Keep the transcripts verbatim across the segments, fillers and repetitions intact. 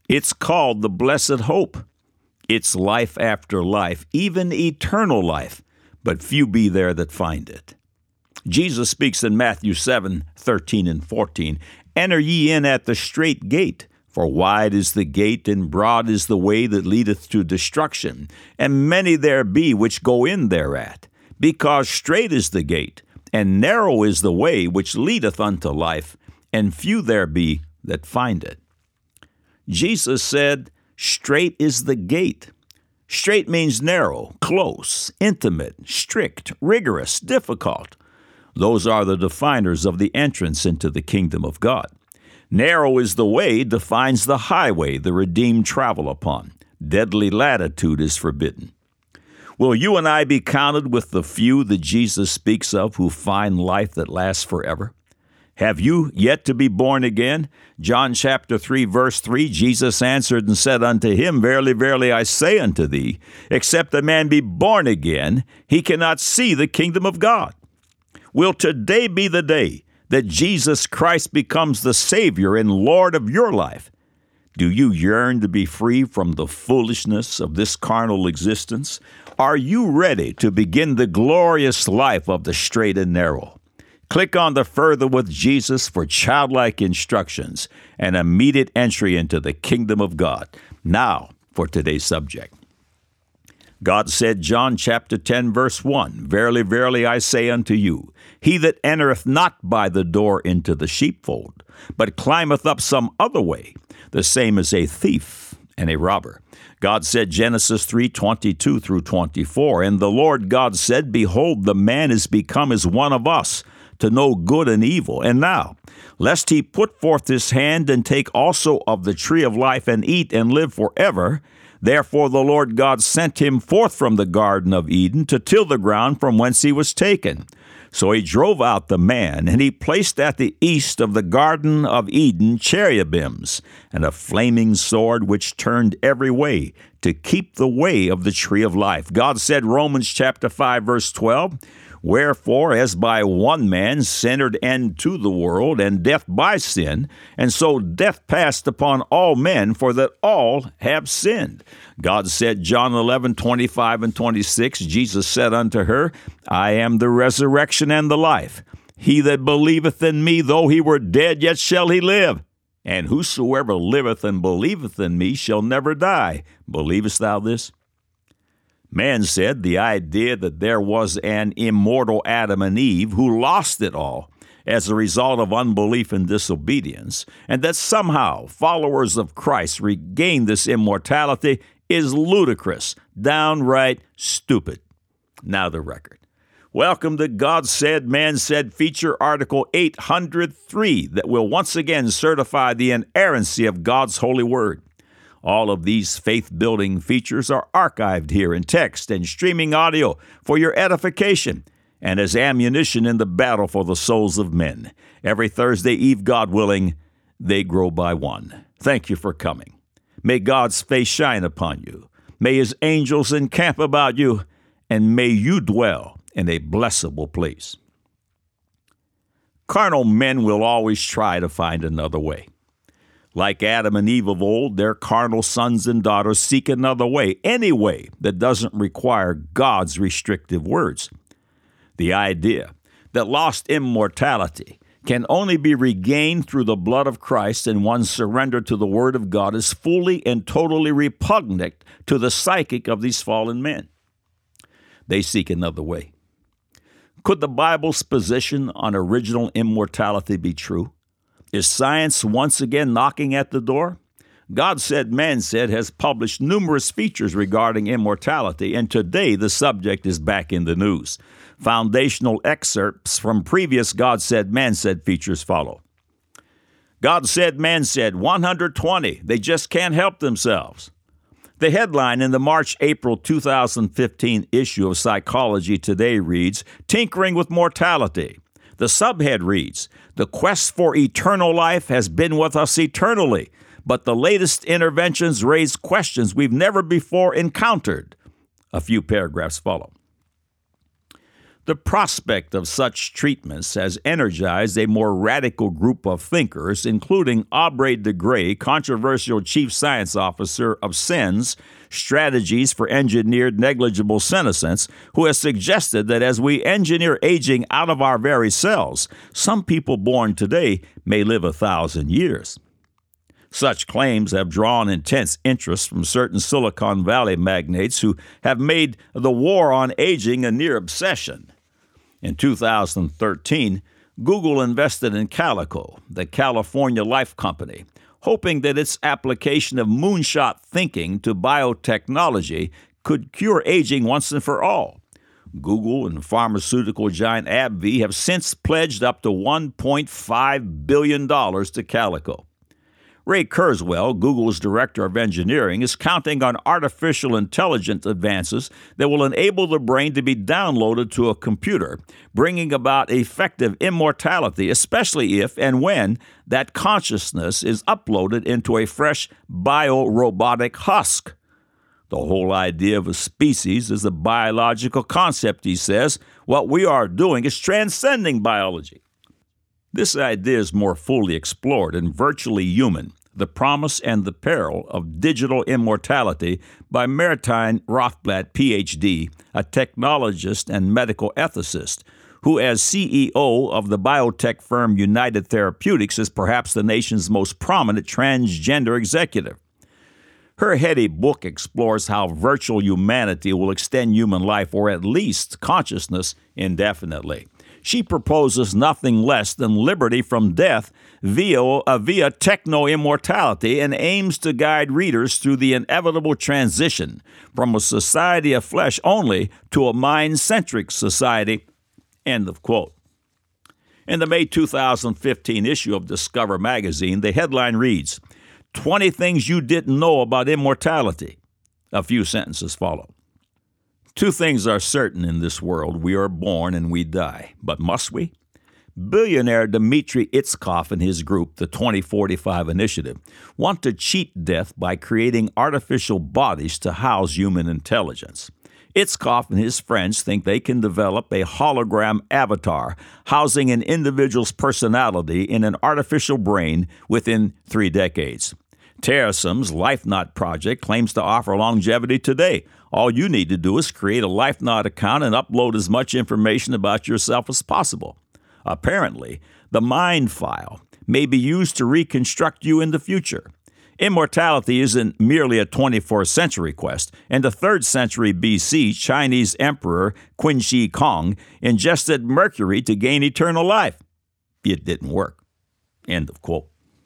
It's called the blessed hope. It's life after life, even eternal life, but few be there that find it. Jesus speaks in Matthew seven, thirteen and fourteen, "Enter ye in at the strait gate, for wide is the gate, and broad is the way that leadeth to destruction, and many there be which go in thereat. Because strait is the gate, and narrow is the way which leadeth unto life, and few there be that find it." Jesus said, strait is the gate. Strait means narrow, close, intimate, strict, rigorous, difficult. Those are the definers of the entrance into the kingdom of God. Narrow is the way defines the highway the redeemed travel upon. Deadly latitude is forbidden. Will you and I be counted with the few that Jesus speaks of who find life that lasts forever? Have you yet to be born again? John chapter three, verse three, Jesus answered and said unto him, Verily, verily, I say unto thee, except a man be born again, he cannot see the kingdom of God. Will today be the day that Jesus Christ becomes the Savior and Lord of your life? Do you yearn to be free from the foolishness of this carnal existence? Are you ready to begin the glorious life of the straight and narrow? Click on the Further with Jesus for childlike instructions and immediate entry into the kingdom of God. Now for today's subject. God said, John chapter ten, verse one, Verily, verily, I say unto you, he that entereth not by the door into the sheepfold, but climbeth up some other way, the same is a thief and a robber. God said, Genesis three, twenty-two through twenty-four, And the Lord God said, Behold, the man is become as one of us, to know good and evil. And now, lest he put forth his hand and take also of the tree of life and eat and live forever, therefore the Lord God sent him forth from the Garden of Eden to till the ground from whence he was taken. So he drove out the man, and he placed at the east of the Garden of Eden cherubims, and a flaming sword which turned every way, to keep the way of the tree of life. God said, Romans chapter five, verse twelve, Wherefore, as by one man sin entered into the world, and death by sin, and so death passed upon all men, for that all have sinned. God said, John eleven, twenty-five and twenty-six, Jesus said unto her, I am the resurrection and the life. He that believeth in me, though he were dead, yet shall he live. And whosoever liveth and believeth in me shall never die. Believest thou this? Man said the idea that there was an immortal Adam and Eve who lost it all as a result of unbelief and disobedience, and that somehow followers of Christ regain this immortality is ludicrous, downright stupid. Now the record. Welcome to God Said, Man Said feature article eight hundred three that will once again certify the inerrancy of God's holy word. All of these faith-building features are archived here in text and streaming audio for your edification and as ammunition in the battle for the souls of men. Every Thursday eve, God willing, they grow by one. Thank you for coming. May God's face shine upon you. May his angels encamp about you, and may you dwell in a blessable place. Carnal men will always try to find another way. Like Adam and Eve of old, their carnal sons and daughters seek another way, any way that doesn't require God's restrictive words. The idea that lost immortality can only be regained through the blood of Christ and one's surrender to the Word of God is fully and totally repugnant to the psychic of these fallen men. They seek another way. Could the Bible's position on original immortality be true? Is science once again knocking at the door? God Said, Man Said has published numerous features regarding immortality, and today the subject is back in the news. Foundational excerpts from previous God Said, Man Said features follow. God Said, Man Said, one hundred twenty. They just can't help themselves. The headline in the March-April two thousand fifteen issue of Psychology Today reads, Tinkering with Mortality. The subhead reads, The quest for eternal life has been with us eternally, but the latest interventions raise questions we've never before encountered. A few paragraphs follow. The prospect of such treatments has energized a more radical group of thinkers, including Aubrey de Grey, controversial chief science officer of S E N S, Strategies for Engineered Negligible Senescence, who has suggested that as we engineer aging out of our very cells, some people born today may live a thousand years. Such claims have drawn intense interest from certain Silicon Valley magnates who have made the war on aging a near obsession. In two thousand thirteen, Google invested in Calico, the California Life Company, hoping that its application of moonshot thinking to biotechnology could cure aging once and for all. Google and pharmaceutical giant AbbVie have since pledged up to one point five billion dollars to Calico. Ray Kurzweil, Google's director of engineering, is counting on artificial intelligence advances that will enable the brain to be downloaded to a computer, bringing about effective immortality, especially if and when that consciousness is uploaded into a fresh biorobotic husk. The whole idea of a species is a biological concept, he says. What we are doing is transcending biology. This idea is more fully explored in Virtually Human, The Promise and the Peril of Digital Immortality by Martijn Rothblatt, P H D, a technologist and medical ethicist, who as C E O of the biotech firm United Therapeutics is perhaps the nation's most prominent transgender executive. Her heady book explores how virtual humanity will extend human life, or at least consciousness, indefinitely. She proposes nothing less than liberty from death via, uh, via techno-immortality and aims to guide readers through the inevitable transition from a society of flesh only to a mind-centric society. End of quote. In the May two thousand fifteen issue of Discover magazine, the headline reads, twenty Things You Didn't Know About Immortality. A few sentences follow. Two things are certain in this world. We are born and we die. But must we? Billionaire Dmitry Itzkov and his group, the twenty forty-five Initiative, want to cheat death by creating artificial bodies to house human intelligence. Itzkov and his friends think they can develop a hologram avatar housing an individual's personality in an artificial brain within three decades. Terrasum's LifeKnot project claims to offer longevity today. All you need to do is create a LifeKnot account and upload as much information about yourself as possible. Apparently, the mind file may be used to reconstruct you in the future. Immortality isn't merely a twenty-fourth century quest. In the third century B C, Chinese Emperor Qin Shi Kong ingested mercury to gain eternal life. It didn't work. End of quote.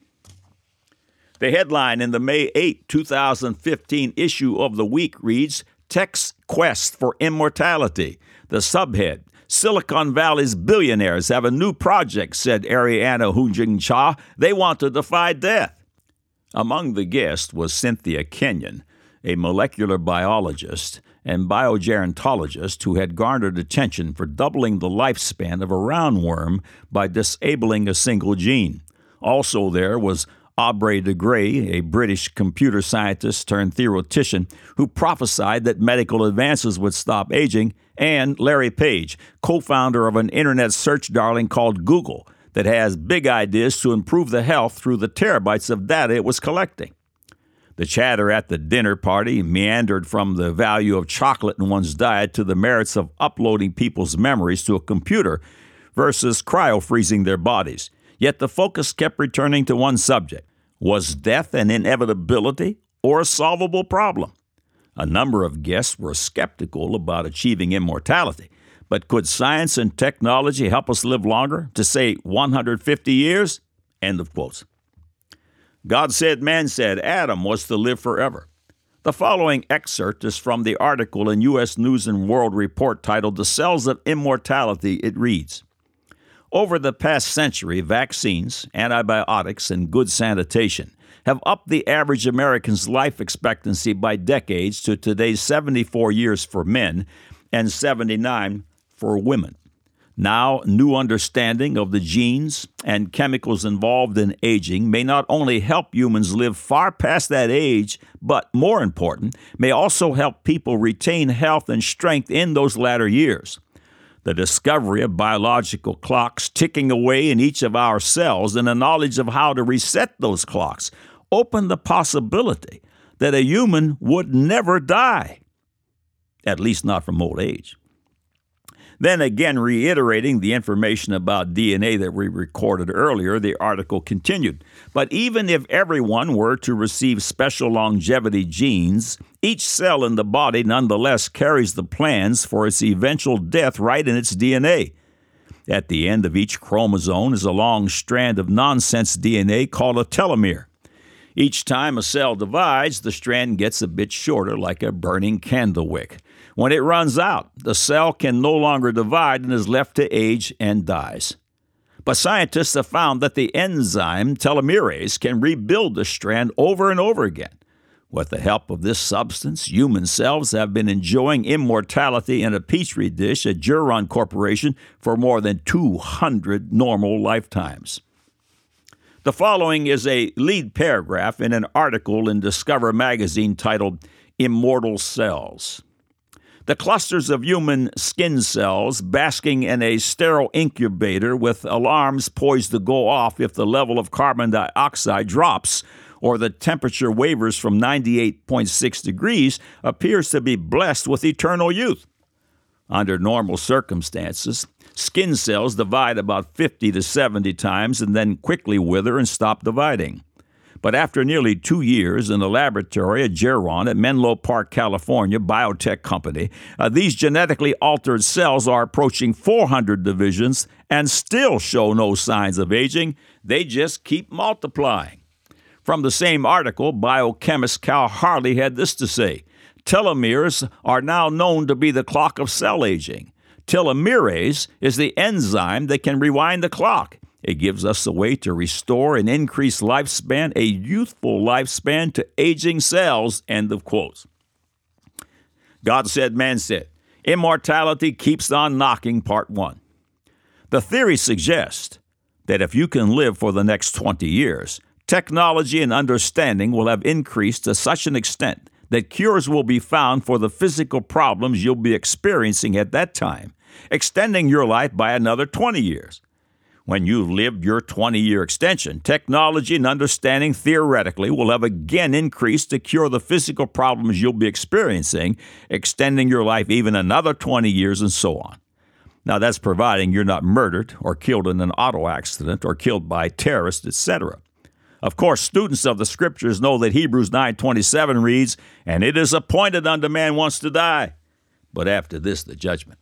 The headline in the May eighth, two thousand fifteen issue of The Week reads, Tech's Quest for Immortality. The subhead, Silicon Valley's billionaires have a new project, said Arianna Huijing-Cha. They want to defy death. Among the guests was Cynthia Kenyon, a molecular biologist and biogerontologist who had garnered attention for doubling the lifespan of a roundworm by disabling a single gene. Also there was Aubrey de Grey, a British computer scientist turned theoretician who prophesied that medical advances would stop aging, and Larry Page, co-founder of an internet search darling called Google that has big ideas to improve the health through the terabytes of data it was collecting. The chatter at the dinner party meandered from the value of chocolate in one's diet to the merits of uploading people's memories to a computer versus cryo-freezing their bodies. Yet the focus kept returning to one subject. Was death an inevitability or a solvable problem? A number of guests were skeptical about achieving immortality, but could science and technology help us live longer, to say one hundred fifty years? End of quotes. God said, man said, Adam was to live forever. The following excerpt is from the article in U S News and World Report titled The Cells of Immortality. It reads, over the past century, vaccines, antibiotics, and good sanitation have upped the average American's life expectancy by decades to today's seventy-four years for men and seventy-nine for women. Now, new understanding of the genes and chemicals involved in aging may not only help humans live far past that age, but more important, may also help people retain health and strength in those latter years. The discovery of biological clocks ticking away in each of our cells and the knowledge of how to reset those clocks opened the possibility that a human would never die, at least not from old age. Then again, reiterating the information about D N A that we recorded earlier, the article continued. But even if everyone were to receive special longevity genes, each cell in the body nonetheless carries the plans for its eventual death right in its D N A. At the end of each chromosome is a long strand of nonsense D N A called a telomere. Each time a cell divides, the strand gets a bit shorter, like a burning candle wick. When it runs out, the cell can no longer divide and is left to age and dies. But scientists have found that the enzyme telomerase can rebuild the strand over and over again. With the help of this substance, human cells have been enjoying immortality in a petri dish at Geron Corporation for more than two hundred normal lifetimes. The following is a lead paragraph in an article in Discover magazine titled Immortal Cells. The clusters of human skin cells basking in a sterile incubator with alarms poised to go off if the level of carbon dioxide drops or the temperature wavers from ninety-eight point six degrees appears to be blessed with eternal youth. Under normal circumstances, skin cells divide about fifty to seventy times and then quickly wither and stop dividing. But after nearly two years in the laboratory at Geron at Menlo Park, California, biotech company, uh, these genetically altered cells are approaching four hundred divisions and still show no signs of aging. They just keep multiplying. From the same article, biochemist Cal Harley had this to say: telomeres are now known to be the clock of cell aging. Telomerase is the enzyme that can rewind the clock. It gives us a way to restore an increased lifespan, a youthful lifespan to aging cells, end of quotes. God said, man said, immortality keeps on knocking, part one. The theory suggests that if you can live for the next twenty years, technology and understanding will have increased to such an extent that cures will be found for the physical problems you'll be experiencing at that time, extending your life by another twenty years. When you've lived your twenty-year extension, technology and understanding theoretically will have again increased to cure the physical problems you'll be experiencing, extending your life even another twenty years and so on. Now, that's providing you're not murdered or killed in an auto accident or killed by terrorists, et cetera. Of course, students of the Scriptures know that Hebrews nine twenty-seven reads, "And it is appointed unto man once to die, but after this the judgment."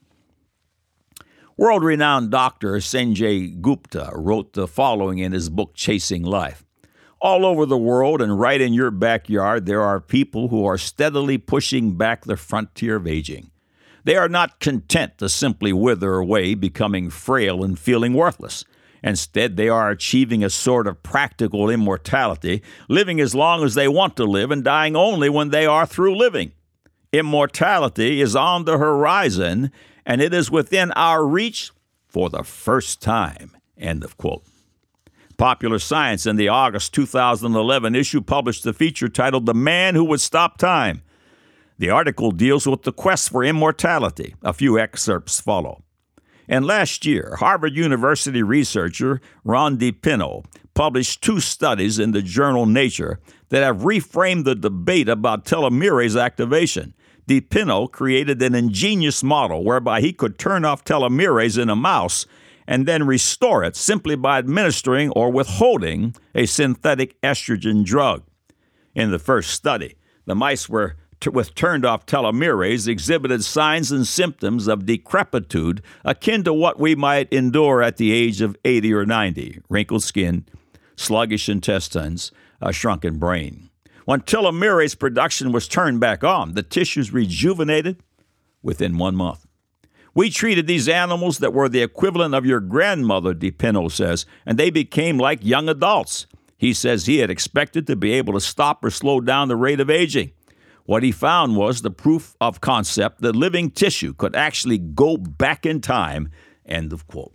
World-renowned doctor Sanjay Gupta wrote the following in his book, Chasing Life. All over the world and right in your backyard, there are people who are steadily pushing back the frontier of aging. They are not content to simply wither away, becoming frail and feeling worthless. Instead, they are achieving a sort of practical immortality, living as long as they want to live and dying only when they are through living. Immortality is on the horizon, and it is within our reach for the first time, end of quote. Popular Science in the August two thousand eleven issue published a feature titled "The Man Who Would Stop Time." The article deals with the quest for immortality. A few excerpts follow. And last year, Harvard University researcher Ron DiPinno published two studies in the journal Nature that have reframed the debate about telomerase activation. DiPinno created an ingenious model whereby he could turn off telomerase in a mouse and then restore it simply by administering or withholding a synthetic estrogen drug. In the first study, the mice were t- with turned-off telomerase exhibited signs and symptoms of decrepitude akin to what we might endure at the age of eighty or ninety: wrinkled skin, sluggish intestines, a shrunken brain. When telomerase production was turned back on, the tissues rejuvenated within one month. We treated these animals that were the equivalent of your grandmother, DiPinno says, and they became like young adults. He says he had expected to be able to stop or slow down the rate of aging. What he found was the proof of concept that living tissue could actually go back in time, end of quote.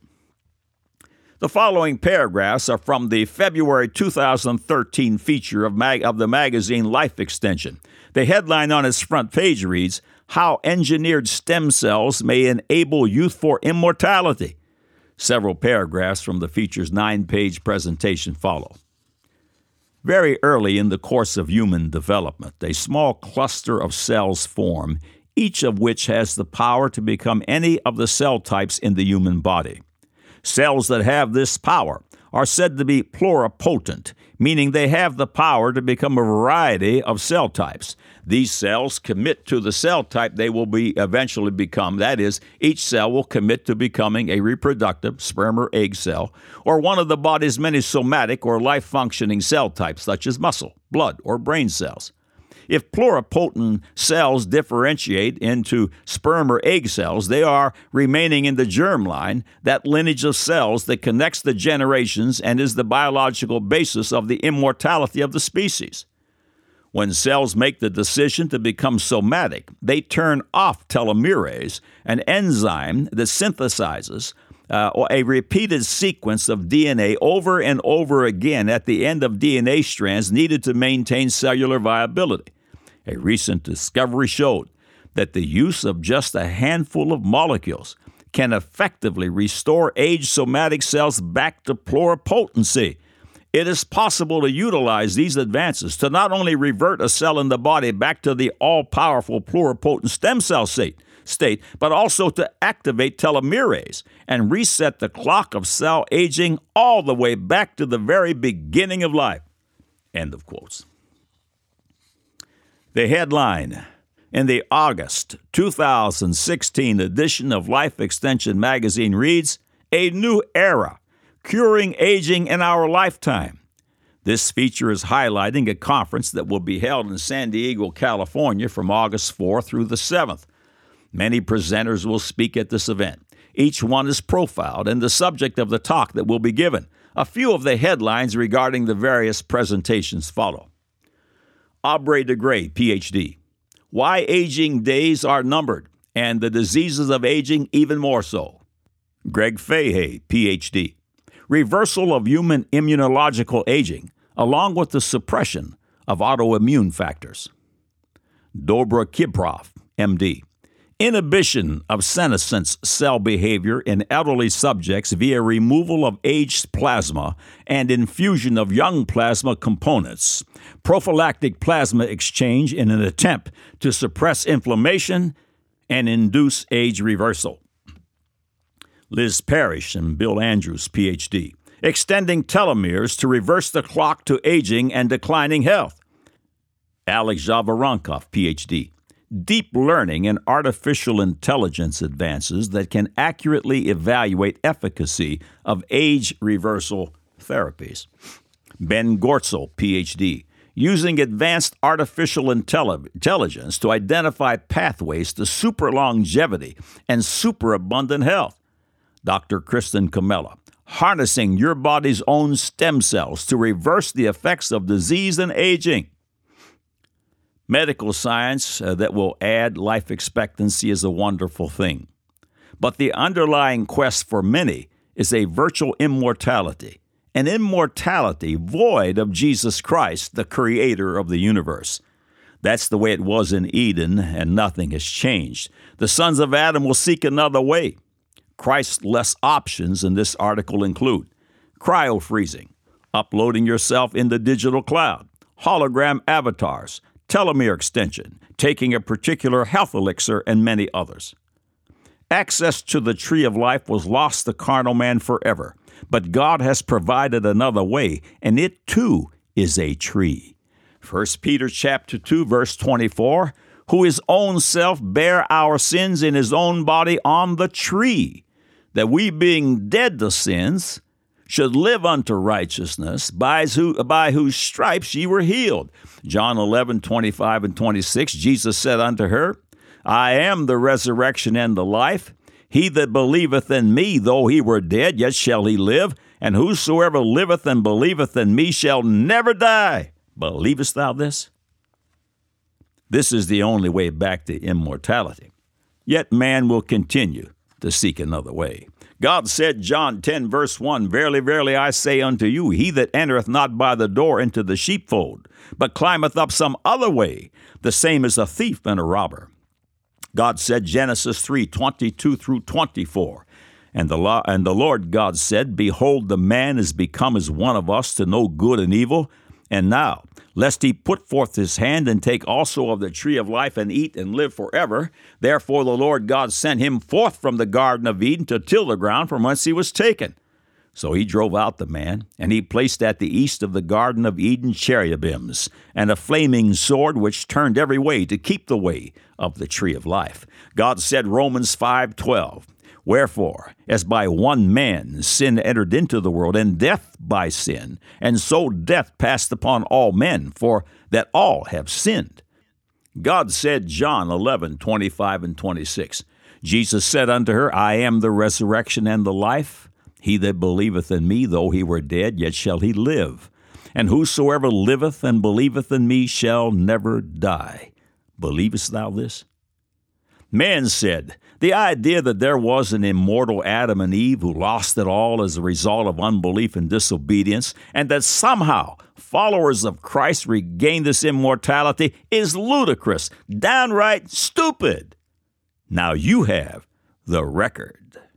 The following paragraphs are from the February two thousand thirteen feature of, mag- of the magazine Life Extension. The headline on its front page reads, how engineered stem cells may enable youthful immortality. Several paragraphs from the feature's nine-page presentation follow. Very early in the course of human development, a small cluster of cells form, each of which has the power to become any of the cell types in the human body. Cells that have this power are said to be pluripotent, meaning they have the power to become a variety of cell types. These cells commit to the cell type they will be eventually become. That is, each cell will commit to becoming a reproductive sperm or egg cell, or one of the body's many somatic or life-functioning cell types, such as muscle, blood, or brain cells. If pluripotent cells differentiate into sperm or egg cells, they are remaining in the germline, that lineage of cells that connects the generations and is the biological basis of the immortality of the species. When cells make the decision to become somatic, they turn off telomerase, an enzyme that synthesizes uh, a repeated sequence of D N A over and over again at the end of D N A strands needed to maintain cellular viability. A recent discovery showed that the use of just a handful of molecules can effectively restore aged somatic cells back to pluripotency. It is possible to utilize these advances to not only revert a cell in the body back to the all-powerful pluripotent stem cell state, state, but also to activate telomerase and reset the clock of cell aging all the way back to the very beginning of life. End of quotes. The headline in the August two thousand sixteen edition of Life Extension magazine reads, "A New Era, Curing Aging in Our Lifetime." This feature is highlighting a conference that will be held in San Diego, California from August fourth through the seventh. Many presenters will speak at this event. Each one is profiled and the subject of the talk that will be given. A few of the headlines regarding the various presentations follow. Aubrey de Grey, P H D, "Why Aging Days Are Numbered and the Diseases of Aging Even More So." Greg Fahey, P H D, "Reversal of Human Immunological Aging, along with the suppression of autoimmune factors." Dobra Kiprov, M D, "Inhibition of senescence cell behavior in elderly subjects via removal of aged plasma and infusion of young plasma components. Prophylactic plasma exchange in an attempt to suppress inflammation and induce age reversal." Liz Parrish and Bill Andrews, P H D, "Extending telomeres to reverse the clock to aging and declining health." Alex Javaronkov, P H D, "Deep learning and artificial intelligence advances that can accurately evaluate efficacy of age reversal therapies." Ben Gortzel, P H D, "Using advanced artificial intelli- intelligence to identify pathways to super longevity and superabundant health." Doctor Kristen Camella, "Harnessing your body's own stem cells to reverse the effects of disease and aging." Medical science uh, that will add life expectancy is a wonderful thing. But the underlying quest for many is a virtual immortality, an immortality void of Jesus Christ, the creator of the universe. That's the way it was in Eden, and nothing has changed. The sons of Adam will seek another way. Christ-less options in this article include cryo-freezing, uploading yourself in the digital cloud, hologram avatars, telomere extension, taking a particular health elixir, and many others. Access to the tree of life was lost to carnal man forever, but God has provided another way, and it too is a tree. First Peter chapter two, verse twenty-four, "Who his own self bare our sins in his own body on the tree, that we being dead to sins should live unto righteousness, by, who, by whose stripes ye were healed." John eleven, twenty-five and twenty-six, Jesus said unto her, "I am the resurrection and the life. He that believeth in me, though he were dead, yet shall he live. And whosoever liveth and believeth in me shall never die. Believest thou this?" This is the only way back to immortality. Yet man will continue to seek another way. God said, John ten, verse one, "Verily, verily, I say unto you, he that entereth not by the door into the sheepfold, but climbeth up some other way, the same is a thief and a robber. God said, Genesis three, twenty-two through twenty-four, And the, law, and the Lord God said, Behold, the man is become as one of us to know good and evil. And now, lest he put forth his hand and take also of the tree of life and eat and live forever. Therefore the Lord God sent him forth from the Garden of Eden to till the ground from whence he was taken. So he drove out the man, and he placed at the east of the Garden of Eden cherubims, and a flaming sword which turned every way to keep the way of the tree of life. God said, Romans five twelve, Wherefore, as by one man sin entered into the world, and death by sin, and so death passed upon all men, for that all have sinned. God said, John eleven twenty-five and twenty-six, Jesus said unto her, I am the resurrection and the life. He that believeth in me, though he were dead, yet shall he live. And whosoever liveth and believeth in me shall never die. Believest thou this? Man said, the idea that there was an immortal Adam and Eve who lost it all as a result of unbelief and disobedience, and that somehow followers of Christ regain this immortality is ludicrous, downright stupid. Now you have the record.